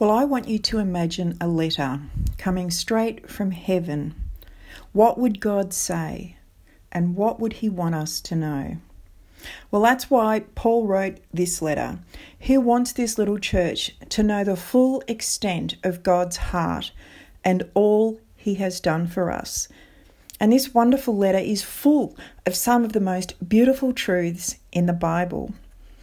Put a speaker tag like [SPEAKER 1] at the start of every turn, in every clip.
[SPEAKER 1] Well, I want you to imagine a letter coming straight from heaven. What would God say? And what would he want us to know? Well, that's why Paul wrote this letter. He wants this little church to know the full extent of God's heart and all he has done for us. And this wonderful letter is full of some of the most beautiful truths in the Bible.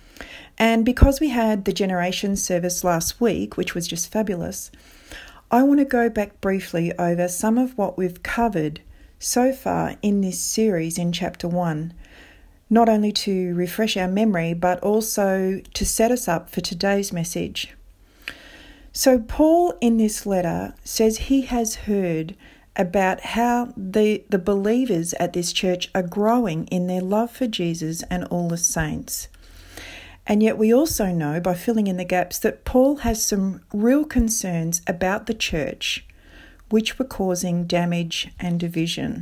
[SPEAKER 1] And because we had the Generation service last week, which was just fabulous, I want to go back briefly over some of what we've covered so far in this series in chapter 1, not only to refresh our memory, but also to set us up for today's message. So Paul in this letter says he has heard about how the believers at this church are growing in their love for Jesus and all the saints. And yet we also know, by filling in the gaps, that Paul has some real concerns about the church, which were causing damage and division.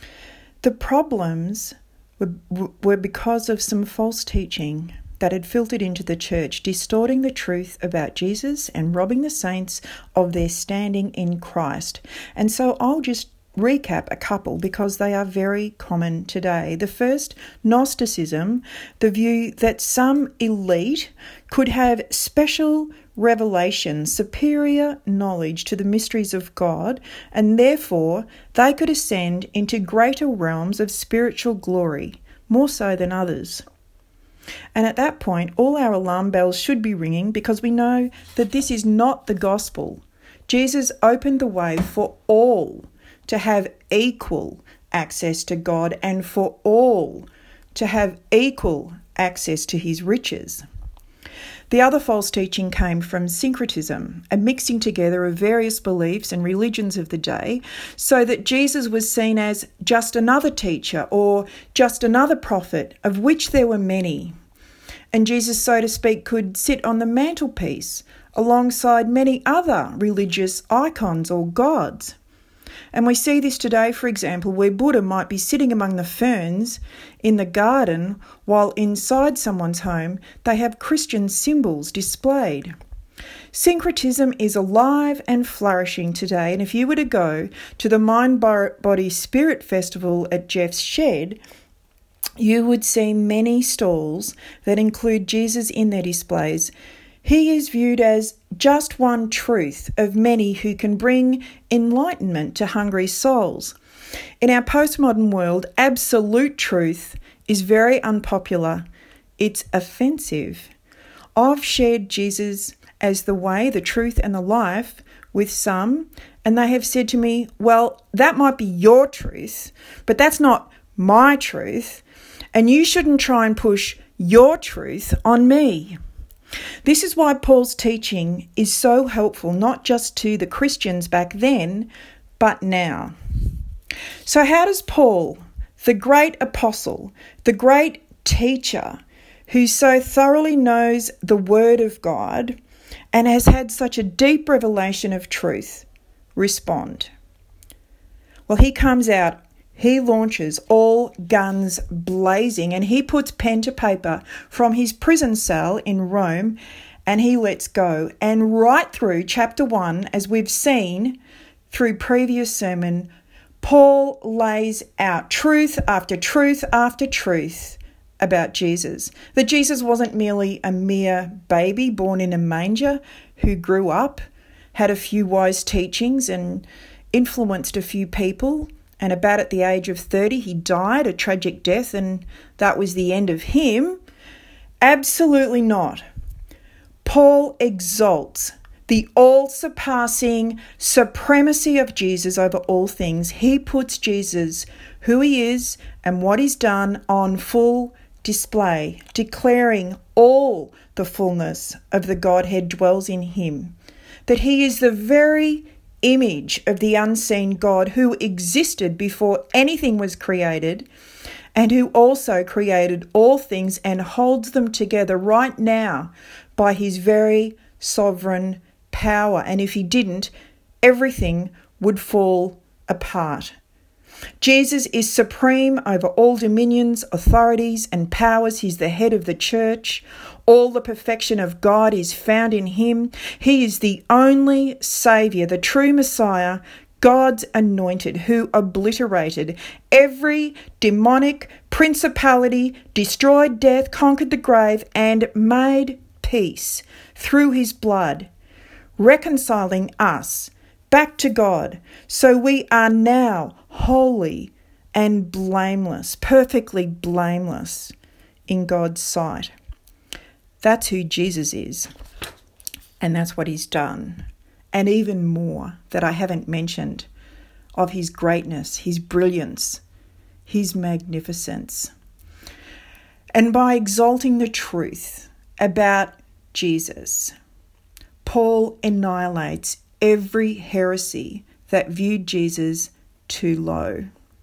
[SPEAKER 1] The problems were because of some false teaching that had filtered into the church, distorting the truth about Jesus and robbing the saints of their standing in Christ. And so I'll just recap a couple because they are very common today. The first, Gnosticism, the view that some elite could have special revelation, superior knowledge to the mysteries of God, and therefore they could ascend into greater realms of spiritual glory, more so than others. And at that point, all our alarm bells should be ringing because we know that this is not the gospel. Jesus opened the way for all to have equal access to God and for all to have equal access to his riches. The other false teaching came from syncretism, a mixing together of various beliefs and religions of the day, so that Jesus was seen as just another teacher or just another prophet, of which there were many. And Jesus, so to speak, could sit on the mantelpiece alongside many other religious icons or gods. And we see this today, for example, where Buddha might be sitting among the ferns in the garden, while inside someone's home they have Christian symbols displayed. Syncretism is alive and flourishing today, and if you were to go to the Mind Body Spirit Festival at Jeff's Shed, you would see many stalls that include Jesus in their displays. He is viewed as just one truth of many who can bring enlightenment to hungry souls. In our postmodern world, absolute truth is very unpopular. It's offensive. I've shared Jesus as the way, the truth, and the life with some, and they have said to me, well, that might be your truth, but that's not my truth, and you shouldn't try and push your truth on me. This is why Paul's teaching is so helpful, not just to the Christians back then, but now. So how does Paul, the great apostle, the great teacher, who so thoroughly knows the Word of God and has had such a deep revelation of truth, respond? Well, he comes out. He launches all guns blazing, and he puts pen to paper from his prison cell in Rome, and he lets go. And right through chapter 1, as we've seen through previous sermon, Paul lays out truth after truth after truth about Jesus. That Jesus wasn't merely a mere baby born in a manger who grew up, had a few wise teachings and influenced a few people, and about at the age of 30, he died a tragic death, and that was the end of him. Absolutely not. Paul exalts the all-surpassing supremacy of Jesus over all things. He puts Jesus, who he is and what he's done, on full display, declaring all the fullness of the Godhead dwells in him, that he is the very image of the unseen God who existed before anything was created, and who also created all things and holds them together right now by his very sovereign power. And if he didn't, everything would fall apart. Jesus is supreme over all dominions, authorities, and powers. He's the head of the church. All the perfection of God is found in him. He is the only Saviour, the true Messiah, God's anointed, who obliterated every demonic principality, destroyed death, conquered the grave, and made peace through his blood, reconciling us back to God. So we are now holy and blameless, perfectly blameless in God's sight. That's who Jesus is, and that's what he's done. And even more that I haven't mentioned of his greatness, his brilliance, his magnificence. And by exalting the truth about Jesus, Paul annihilates every heresy that viewed Jesus too low.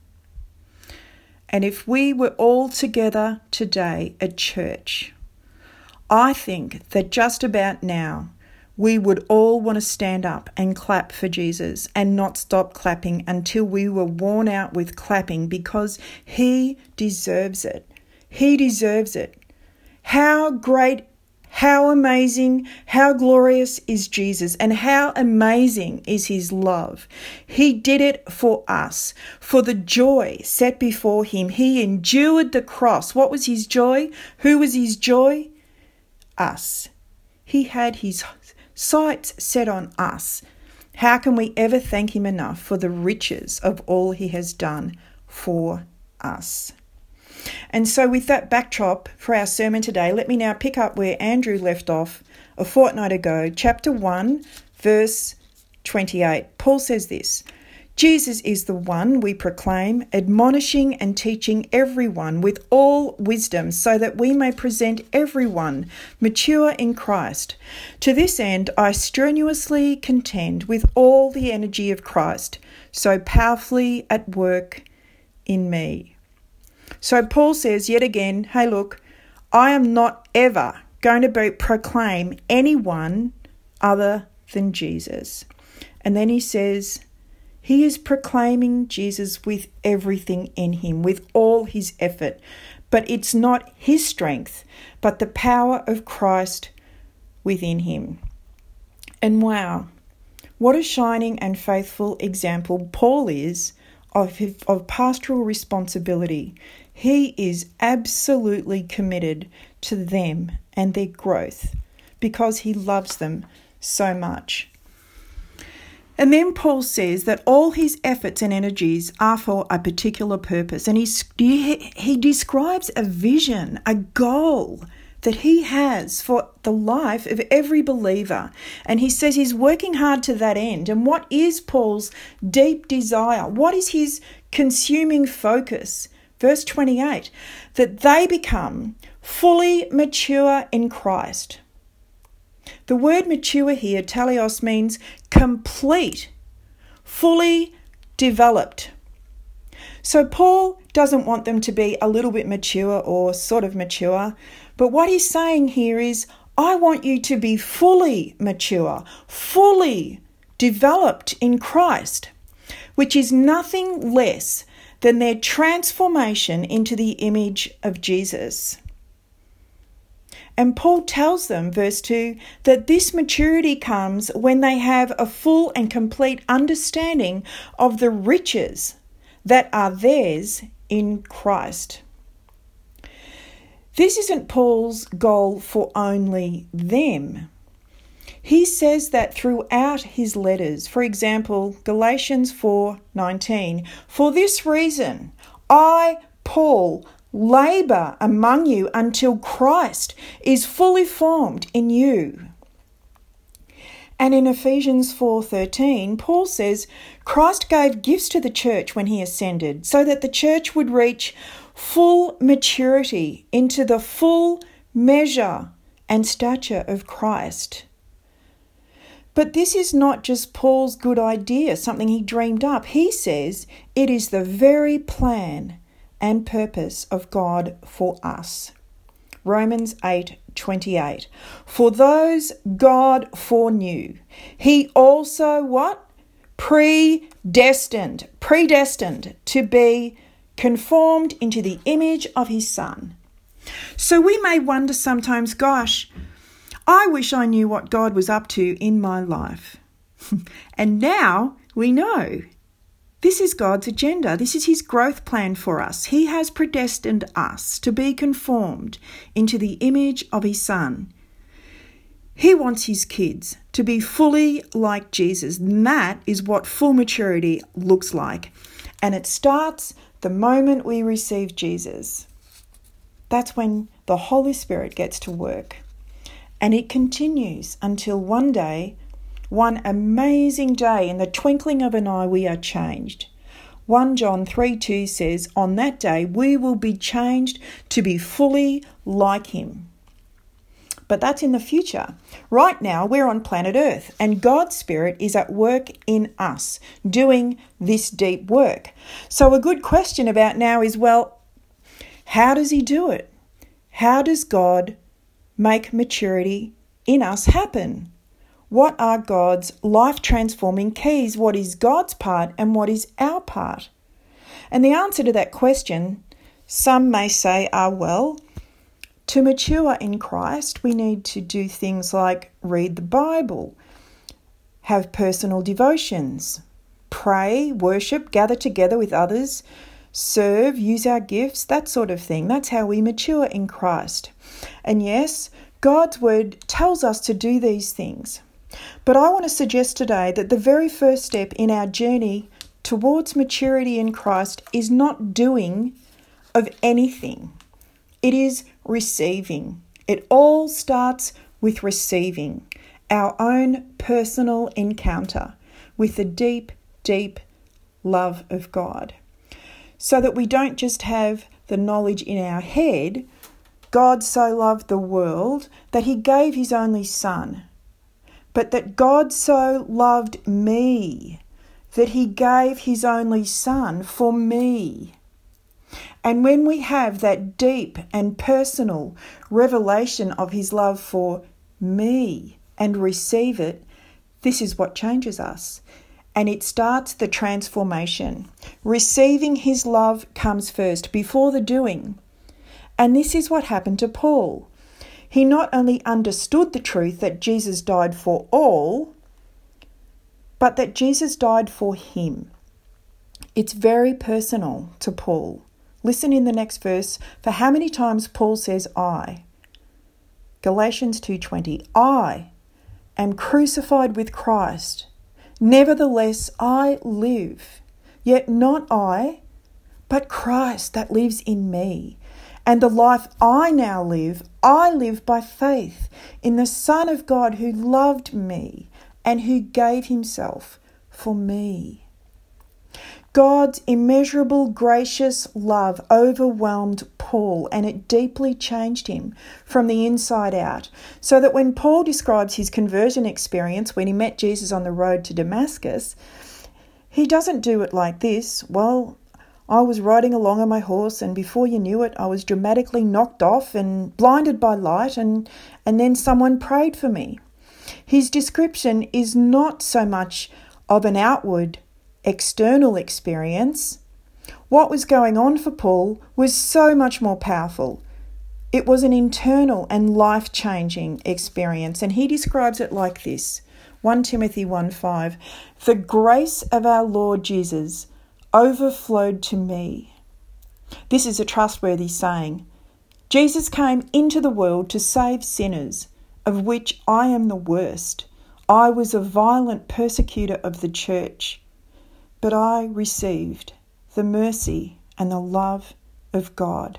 [SPEAKER 1] And if we were all together today at church, I think that just about now we would all want to stand up and clap for Jesus and not stop clapping until we were worn out with clapping, because he deserves it. He deserves it. How great, how amazing, how glorious is Jesus, and how amazing is his love. He did it for us, for the joy set before him. He endured the cross. What was his joy? Who was his joy? Us. He had his sights set on us. How can we ever thank him enough for the riches of all he has done for us? And so with that backdrop for our sermon today, let me now pick up where Andrew left off a fortnight ago, chapter 1, verse 28. Paul says this: Jesus is the one we proclaim, admonishing and teaching everyone with all wisdom, so that we may present everyone mature in Christ. To this end, I strenuously contend with all the energy of Christ, so powerfully at work in me. So Paul says yet again, hey look, I am not ever going to proclaim anyone other than Jesus. And then he says, he is proclaiming Jesus with everything in him, with all his effort. But it's not his strength, but the power of Christ within him. And wow, what a shining and faithful example Paul is of pastoral responsibility. He is absolutely committed to them and their growth because he loves them so much. And then Paul says that all his efforts and energies are for a particular purpose. And he describes a vision, a goal that he has for the life of every believer. And he says he's working hard to that end. And what is Paul's deep desire? What is his consuming focus? Verse 28, that they become fully mature in Christ. The word mature here, teleos, means complete, fully developed. So Paul doesn't want them to be a little bit mature or sort of mature, but what he's saying here is, I want you to be fully mature, fully developed in Christ, which is nothing less than their transformation into the image of Jesus. And Paul tells them, verse 2, that this maturity comes when they have a full and complete understanding of the riches that are theirs in Christ. This isn't Paul's goal for only them. He says that throughout his letters. For example, Galatians 4:19, for this reason, I, Paul, labour among you until Christ is fully formed in you. And in Ephesians 4:13, Paul says, Christ gave gifts to the church when he ascended, so that the church would reach full maturity into the full measure and stature of Christ. But this is not just Paul's good idea, something he dreamed up. He says it is the very plan and purpose of God for us. Romans 8:28. For those God foreknew, he also what? Predestined predestined to be conformed into the image of his Son. So we may wonder sometimes, gosh, I wish I knew what God was up to in my life. And now we know. This is God's agenda. This is his growth plan for us. He has predestined us to be conformed into the image of his Son. He wants his kids to be fully like Jesus. And that is what full maturity looks like. And it starts the moment we receive Jesus. That's when the Holy Spirit gets to work. And it continues until one day, one amazing day, in the twinkling of an eye, we are changed. 1 John 3:2 says, on that day we will be changed to be fully like him. But that's in the future. Right now we're on planet Earth and God's Spirit is at work in us, doing this deep work. So a good question about now is, well, how does he do it? How does God make maturity in us happen? What are God's life-transforming keys? What is God's part and what is our part? And the answer to that question, some may say, well, to mature in Christ, we need to do things like read the Bible, have personal devotions, pray, worship, gather together with others, serve, use our gifts, that sort of thing. That's how we mature in Christ. And yes, God's word tells us to do these things. But I want to suggest today that the very first step in our journey towards maturity in Christ is not doing of anything. It is receiving. It all starts with receiving our own personal encounter with the deep, deep love of God. So that we don't just have the knowledge in our head, God so loved the world that he gave his only Son. But that God so loved me that he gave his only Son for me. And when we have that deep and personal revelation of his love for me and receive it, this is what changes us. And it starts the transformation. Receiving his love comes first, before the doing. And this is what happened to Paul. He not only understood the truth that Jesus died for all, but that Jesus died for him. It's very personal to Paul. Listen in the next verse for how many times Paul says I. Galatians 2:20, I am crucified with Christ. Nevertheless, I live, yet not I, but Christ that lives in me. And the life I now live, I live by faith in the Son of God who loved me and who gave himself for me. God's immeasurable, gracious love overwhelmed Paul, and it deeply changed him from the inside out. So that when Paul describes his conversion experience when he met Jesus on the road to Damascus, he doesn't do it like this. Well, I was riding along on my horse and before you knew it, I was dramatically knocked off and blinded by light and then someone prayed for me. His description is not so much of an outward, external experience. What was going on for Paul was so much more powerful. It was an internal and life-changing experience, and he describes it like this. 1 Timothy 1:5, the grace of our Lord Jesus overflowed to me. This is a trustworthy saying. Jesus came into the world to save sinners, of which I am the worst. I was a violent persecutor of the church, but I received the mercy and the love of God.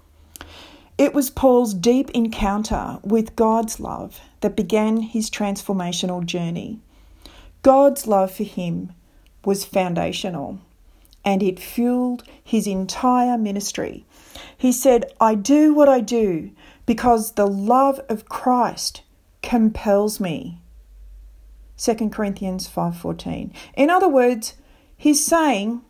[SPEAKER 1] It was Paul's deep encounter with God's love that began his transformational journey. God's love for him was foundational, and it fueled his entire ministry. He said, I do what I do because the love of Christ compels me. 2 Corinthians 5:14. In other words, he's saying,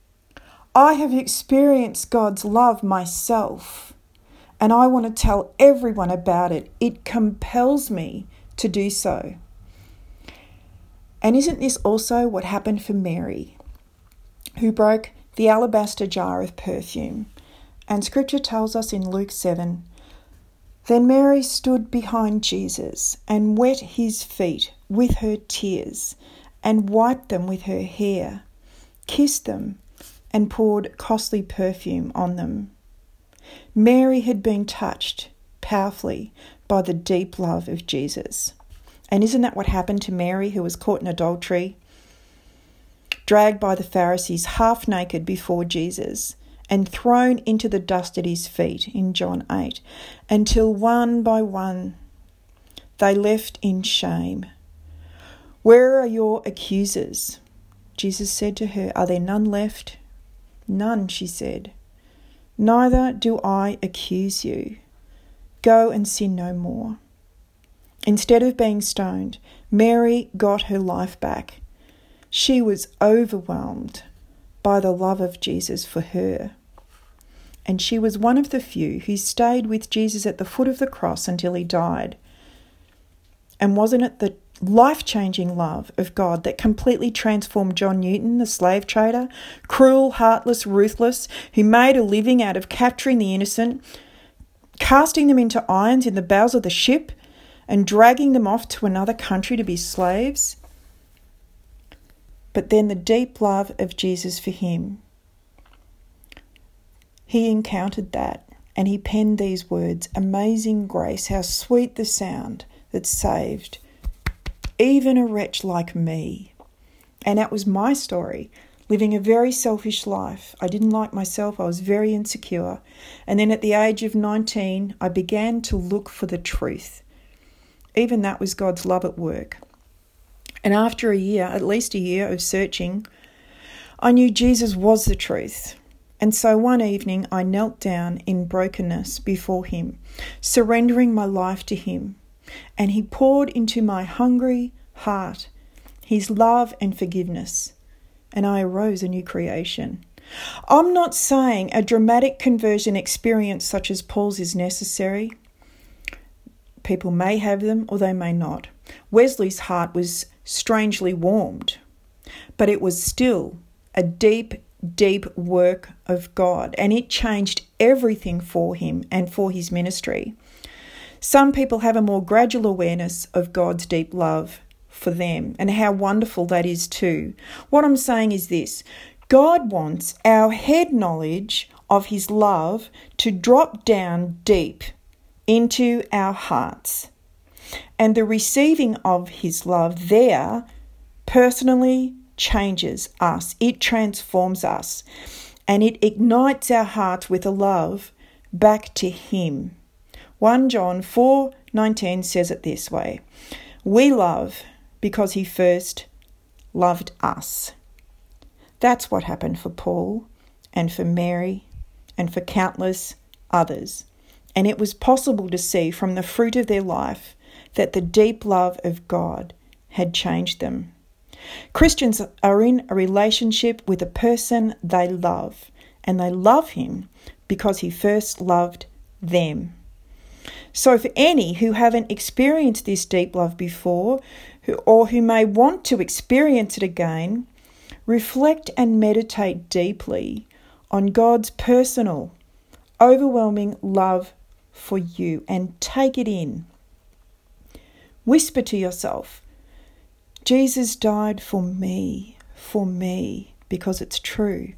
[SPEAKER 1] I have experienced God's love myself, and I want to tell everyone about it. It compels me to do so. And isn't this also what happened for Mary? who broke the alabaster jar of perfume. And Scripture tells us in Luke 7, "Then Mary stood behind Jesus and wet his feet with her tears and wiped them with her hair, kissed them and poured costly perfume on them." Mary had been touched powerfully by the deep love of Jesus. And isn't that what happened to Mary, who was caught in adultery, dragged by the Pharisees half naked before Jesus and thrown into the dust at his feet in John 8, until one by one they left in shame. "Where are your accusers?" Jesus said to her. "Are there none left?" "None," she said. "Neither do I accuse you. Go and sin no more." Instead of being stoned, Mary got her life back. She was overwhelmed by the love of Jesus for her. And she was one of the few who stayed with Jesus at the foot of the cross until he died. And wasn't it the life-changing love of God that completely transformed John Newton, the slave trader, cruel, heartless, ruthless, who made a living out of capturing the innocent, casting them into irons in the bows of the ship, and dragging them off to another country to be slaves? But then the deep love of Jesus for him, he encountered that, and he penned these words, "Amazing grace, how sweet the sound that saved even a wretch like me." And that was my story, living a very selfish life. I didn't like myself. I was very insecure. And then at the age of 19, I began to look for the truth. Even that was God's love at work. And after a year, at least a year of searching, I knew Jesus was the truth. And so one evening I knelt down in brokenness before him, surrendering my life to him. And he poured into my hungry heart his love and forgiveness. And I arose a new creation. I'm not saying a dramatic conversion experience such as Paul's is necessary. People may have them or they may not. Wesley's heart was strangely warmed, but it was still a deep, deep work of God, and it changed everything for him and for his ministry. Some people have a more gradual awareness of God's deep love for them, and how wonderful that is too. What I'm saying is this: God wants our head knowledge of his love to drop down deep into our hearts. And the receiving of his love there personally changes us. It transforms us. And it ignites our hearts with a love back to him. 1 John 4:19 says it this way: "We love because he first loved us." That's what happened for Paul and for Mary and for countless others. And it was possible to see from the fruit of their life that the deep love of God had changed them. Christians are in a relationship with a person they love, and they love him because he first loved them. So for any who haven't experienced this deep love before, or who may want to experience it again, reflect and meditate deeply on God's personal, overwhelming love for you and take it in. Whisper to yourself, "Jesus died for me, because it's true.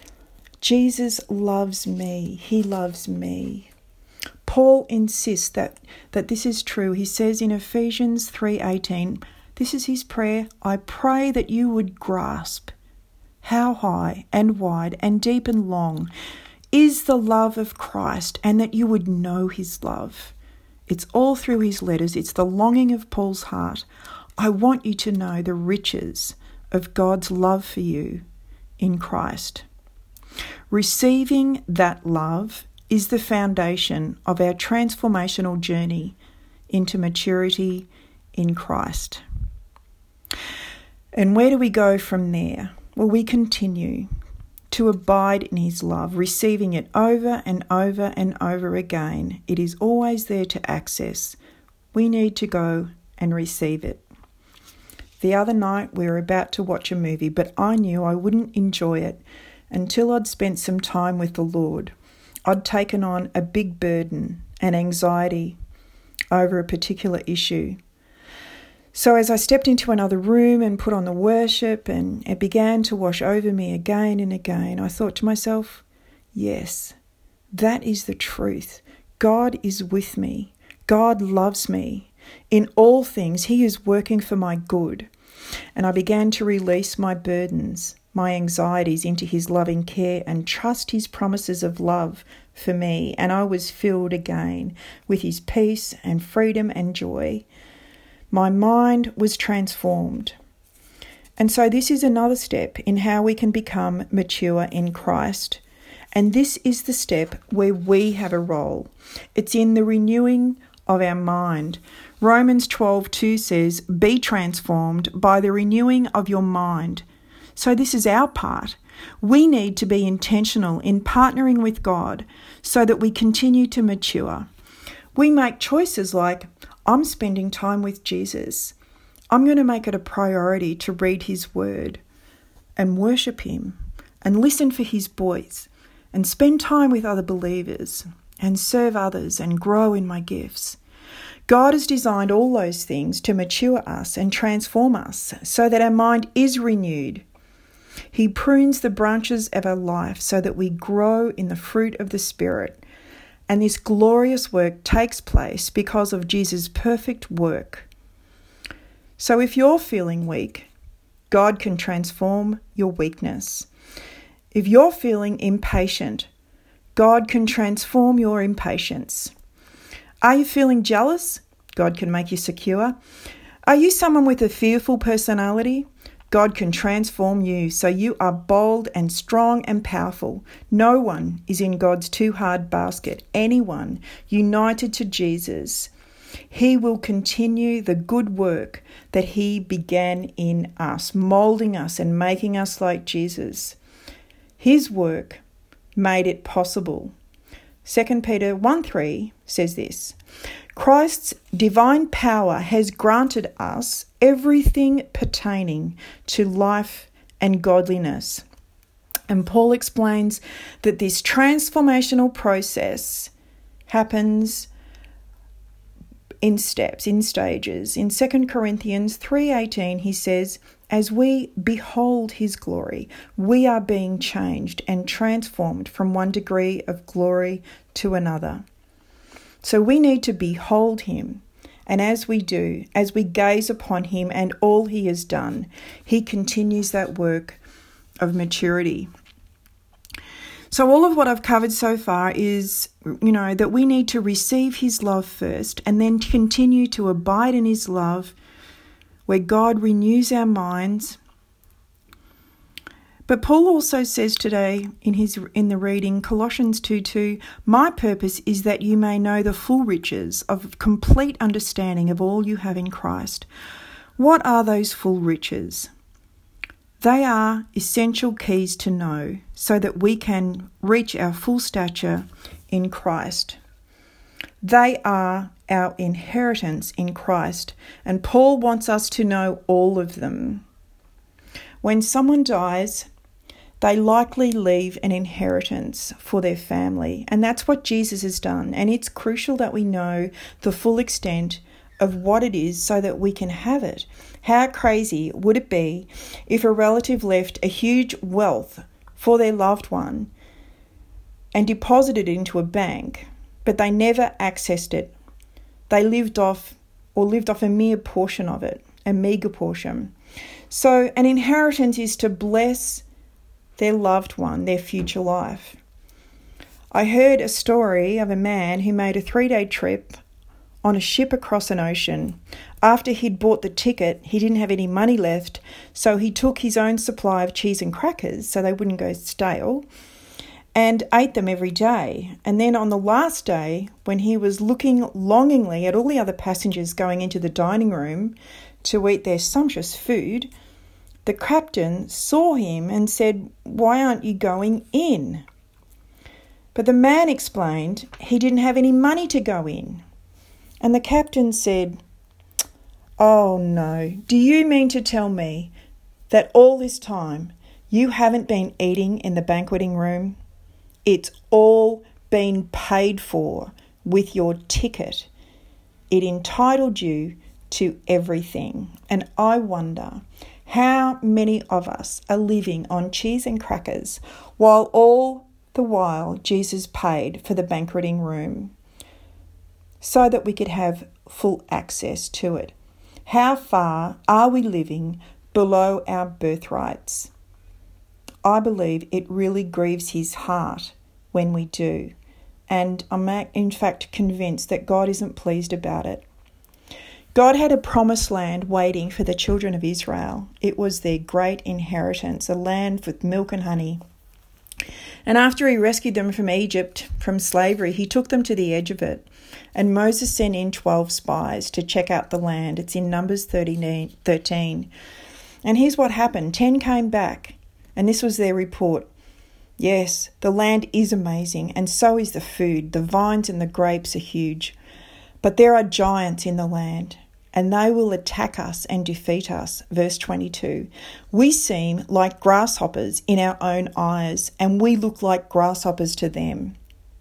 [SPEAKER 1] Jesus loves me, he loves me." Paul insists that this is true. He says in Ephesians 3:18, this is his prayer: "I pray that you would grasp how high and wide and deep and long is the love of Christ, and that you would know his love." It's all through his letters. It's the longing of Paul's heart. I want you to know the riches of God's love for you in Christ. Receiving that love is the foundation of our transformational journey into maturity in Christ. And where do we go from there? Well, we continue to abide in his love, receiving it over and over and over again. It is always there to access. We need to go and receive it. The other night we were about to watch a movie, but I knew I wouldn't enjoy it until I'd spent some time with the Lord. I'd taken on a big burden and anxiety over a particular issue. So as I stepped into another room and put on the worship and it began to wash over me again and again, I thought to myself, yes, that is the truth. God is with me. God loves me. In all things, He is working for my good. And I began to release my burdens, my anxieties into His loving care and trust His promises of love for me. And I was filled again with His peace and freedom and joy. My mind was transformed. And so this is another step in how we can become mature in Christ. And this is the step where we have a role. It's in the renewing of our mind. Romans 12:2 says, "Be transformed by the renewing of your mind." So this is our part. We need to be intentional in partnering with God so that we continue to mature. We make choices like, I'm spending time with Jesus. I'm going to make it a priority to read His word and worship Him and listen for His voice and spend time with other believers and serve others and grow in my gifts. God has designed all those things to mature us and transform us so that our mind is renewed. He prunes the branches of our life so that we grow in the fruit of the Spirit. And this glorious work takes place because of Jesus' perfect work. So if you're feeling weak, God can transform your weakness. If you're feeling impatient, God can transform your impatience. Are you feeling jealous? God can make you secure. Are you someone with a fearful personality? God can transform you so you are bold and strong and powerful. No one is in God's too hard basket. Anyone united to Jesus, He will continue the good work that He began in us, molding us and making us like Jesus. His work made it possible. 2 Peter 1:3 says this, Christ's divine power has granted us everything pertaining to life and godliness. And Paul explains that this transformational process happens in steps, in stages. In 2 Corinthians 3:18, he says, as we behold His glory, we are being changed and transformed from one degree of glory to another. So we need to behold Him. And as we do, as we gaze upon Him and all He has done, He continues that work of maturity. So all of what I've covered so far is, that we need to receive His love first and then continue to abide in His love where God renews our minds. But Paul also says today in the reading, Colossians 2:2, my purpose is that you may know the full riches of complete understanding of all you have in Christ. What are those full riches? They are essential keys to know so that we can reach our full stature in Christ. They are our inheritance in Christ, and Paul wants us to know all of them. When someone dies, they likely leave an inheritance for their family, and that's what Jesus has done. And it's crucial that we know the full extent of what it is so that we can have it. How crazy would it be if a relative left a huge wealth for their loved one and deposited it into a bank, but they never accessed it? They lived off a mere portion of it, a meager portion. So an inheritance is to bless their loved one, their future life. I heard a story of a man who made a 3-day trip on a ship across an ocean. After he'd bought the ticket, he didn't have any money left, so he took his own supply of cheese and crackers so they wouldn't go stale and ate them every day. And then on the last day, when he was looking longingly at all the other passengers going into the dining room to eat their sumptuous food, the captain saw him and said, "Why aren't you going in?" But the man explained he didn't have any money to go in. And the captain said, Oh no, do you mean to tell me that all this time you haven't been eating in the banqueting room? It's all been paid for with your ticket. It entitled you to everything. And I wonder how many of us are living on cheese and crackers while all the while Jesus paid for the banqueting room so that we could have full access to it. How far are we living below our birthrights? I believe it really grieves his heart when we do. And I'm in fact convinced that God isn't pleased about it. God had a promised land waiting for the children of Israel. It was their great inheritance, a land with milk and honey. And after he rescued them from Egypt, from slavery, he took them to the edge of it. And Moses sent in 12 spies to check out the land. It's in Numbers 13. And here's what happened. 10 came back, and this was their report. Yes, the land is amazing, and so is the food. The vines and the grapes are huge. But there are giants in the land, and they will attack us and defeat us. Verse 22. We seem like grasshoppers in our own eyes, and we look like grasshoppers to them.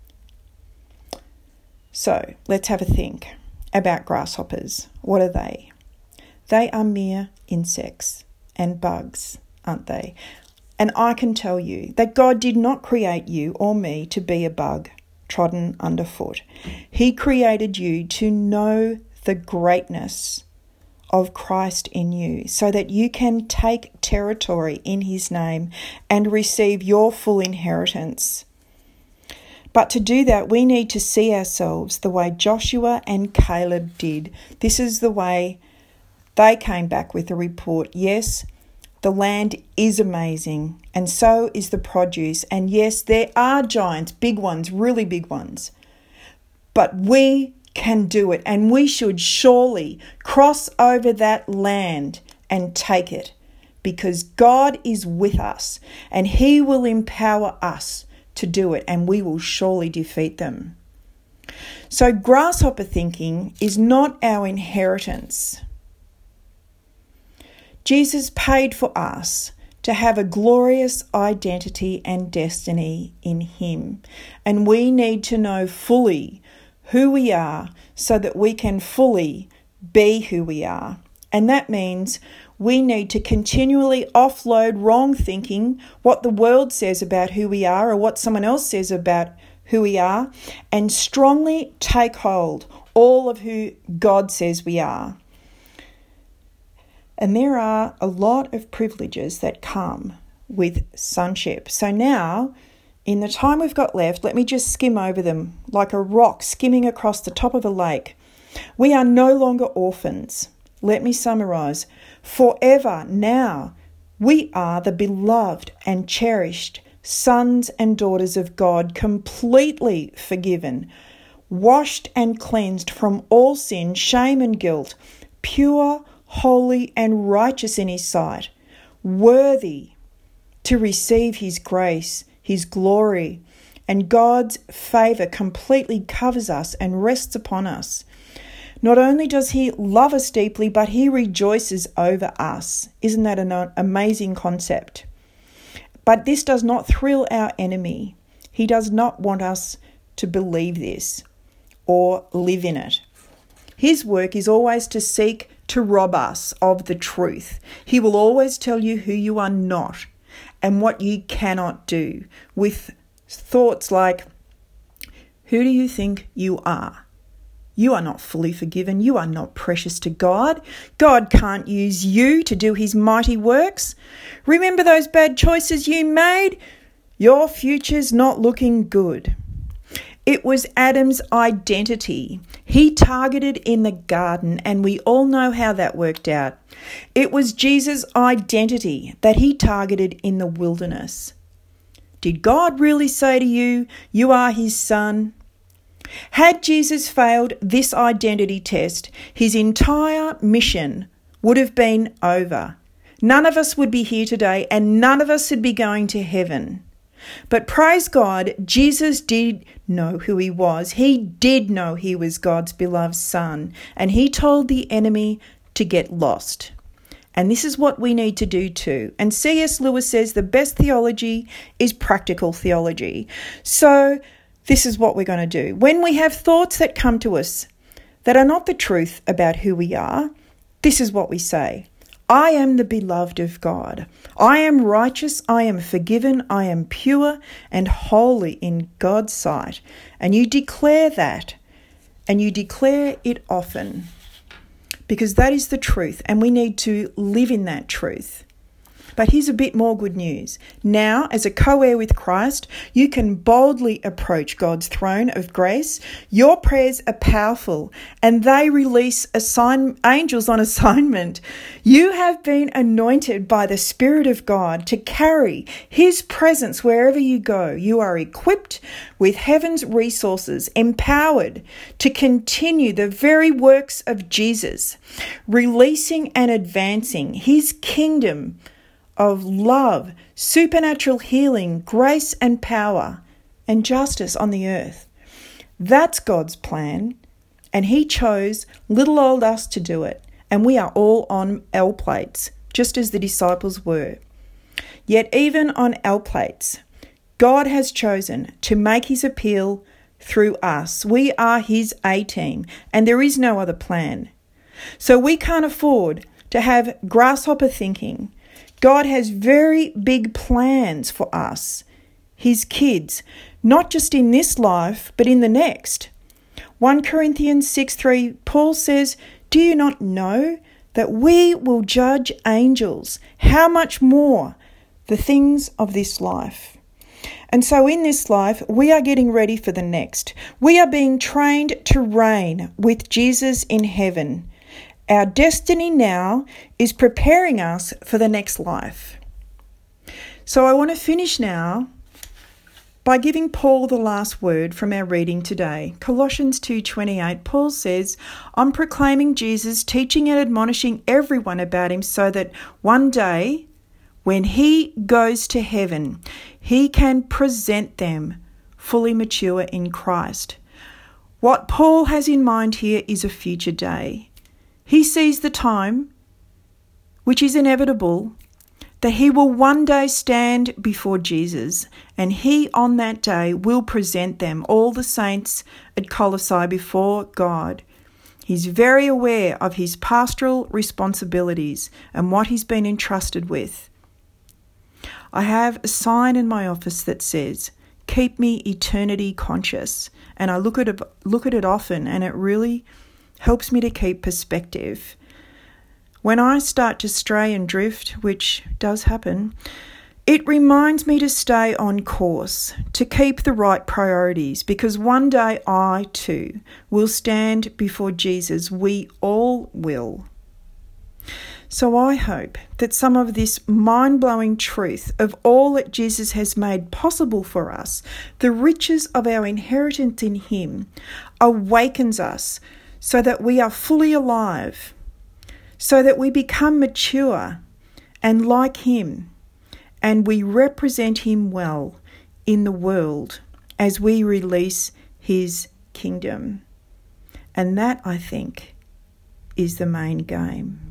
[SPEAKER 1] So let's have a think about grasshoppers. What are they? They are mere insects and bugs, aren't they? And I can tell you that God did not create you or me to be a bug trodden underfoot. He created you to know the greatness of Christ in you so that you can take territory in his name and receive your full inheritance. But to do that, we need to see ourselves the way Joshua and Caleb did. This is the way they came back with a report. Yes, the land is amazing, and so is the produce. And yes, there are giants, big ones, really big ones. But we can do it, and we should surely cross over that land and take it, because God is with us, and he will empower us to do it, and we will surely defeat them. So grasshopper thinking is not our inheritance. Jesus paid for us to have a glorious identity and destiny in him. And we need to know fully who we are so that we can fully be who we are. And that means we need to continually offload wrong thinking, what the world says about who we are or what someone else says about who we are, and strongly take hold all of who God says we are. And there are a lot of privileges that come with sonship. So now, in the time we've got left, let me just skim over them like a rock skimming across the top of a lake. We are no longer orphans. Let me summarise. Forever now, we are the beloved and cherished sons and daughters of God, completely forgiven, washed and cleansed from all sin, shame and guilt, pure, holy and righteous in his sight, worthy to receive his grace, his glory, and God's favour completely covers us and rests upon us. Not only does he love us deeply, but he rejoices over us. Isn't that an amazing concept? But this does not thrill our enemy. He does not want us to believe this or live in it. His work is always to seek to rob us of the truth. He will always tell you who you are not and what you cannot do, with thoughts like, who do you think you are? You are not fully forgiven. You are not precious to God. God can't use you to do his mighty works. Remember those bad choices you made? Your future's not looking good. It was Adam's identity. He targeted in the garden, and we all know how that worked out. It was Jesus' identity that he targeted in the wilderness. Did God really say to you, you are his son? Had Jesus failed this identity test, his entire mission would have been over. None of us would be here today, and none of us would be going to heaven. But praise God, Jesus did know who he was. He did know he was God's beloved son. And he told the enemy, to get lost. And this is what we need to do too. And C.S. Lewis says the best theology is practical theology. So this is what we're going to do. When we have thoughts that come to us that are not the truth about who we are, this is what we say. I am the beloved of God. I am righteous, I am forgiven, I am pure and holy in God's sight. And you declare that, and you declare it often. Because that is the truth, and we need to live in that truth. But here's a bit more good news. Now, as a co-heir with Christ, you can boldly approach God's throne of grace. Your prayers are powerful, and they release angels on assignment. You have been anointed by the Spirit of God to carry His presence wherever you go. You are equipped with heaven's resources, empowered to continue the very works of Jesus, releasing and advancing His kingdom of love, supernatural healing, grace and power, and justice on the earth. That's God's plan, and He chose little old us to do it, and we are all on L plates, just as the disciples were. Yet even on L plates, God has chosen to make His appeal through us. We are His A-team, and there is no other plan. So we can't afford to have grasshopper thinking. God has very big plans for us, His kids, not just in this life, but in the next. 1 Corinthians 6:3, Paul says, do you not know that we will judge angels? How much more the things of this life? And so in this life, we are getting ready for the next. We are being trained to reign with Jesus in heaven. Our destiny now is preparing us for the next life. So I want to finish now by giving Paul the last word from our reading today. Colossians 2:28, Paul says, I'm proclaiming Jesus, teaching and admonishing everyone about Him so that one day when He goes to heaven, He can present them fully mature in Christ. What Paul has in mind here is a future day. He sees the time, which is inevitable, that he will one day stand before Jesus, and He on that day will present them, all the saints at Colossae, before God. He's very aware of his pastoral responsibilities and what he's been entrusted with. I have a sign in my office that says, keep me eternity conscious, and I look at it often, and it really helps me to keep perspective. When I start to stray and drift, which does happen, it reminds me to stay on course, to keep the right priorities, because one day I too will stand before Jesus. We all will. So I hope that some of this mind-blowing truth of all that Jesus has made possible for us, the riches of our inheritance in Him, awakens us so that we are fully alive, so that we become mature and like Him, and we represent Him well in the world as we release His kingdom. And that, I think, is the main game.